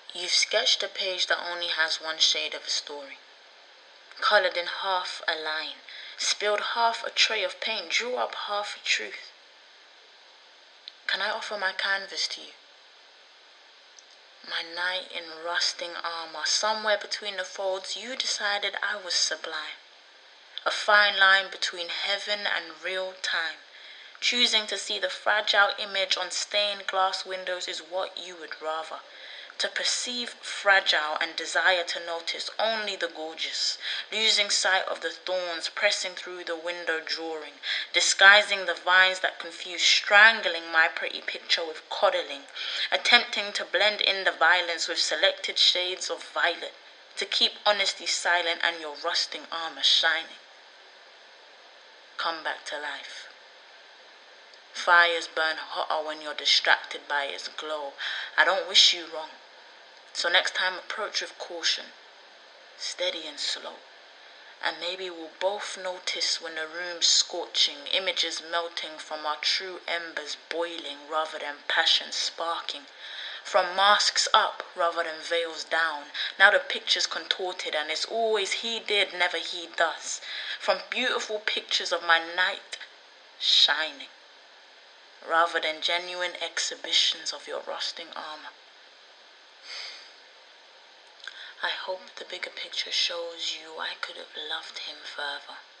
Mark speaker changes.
Speaker 1: You've sketched a page that only has one shade of a story, colored in half a line, spilled half a tray of paint, drew up half a truth. Can I offer my canvas to you? My knight in rusting armor, somewhere between the folds you decided I was sublime. A fine line between heaven and real time. Choosing to see the fragile image on stained glass windows is what you would rather. To perceive fragile and desire to notice only the gorgeous, losing sight of the thorns pressing through the window drawing, disguising the vines that confuse, strangling my pretty picture with coddling, attempting to blend in the violence with selected shades of violet, to keep honesty silent and your rusting armor shining. Come back to life. Fires burn hotter when you're distracted by its glow. I don't wish you wrong. So next time approach with caution, steady and slow. And maybe we'll both notice when the room's scorching, images melting from our true embers boiling rather than passion sparking. From masks up rather than veils down. Now the picture's contorted and it's always he did, never he does. From beautiful pictures of my night shining, rather than genuine exhibitions of your rusting armor. I hope the bigger picture shows you I could have loved him further.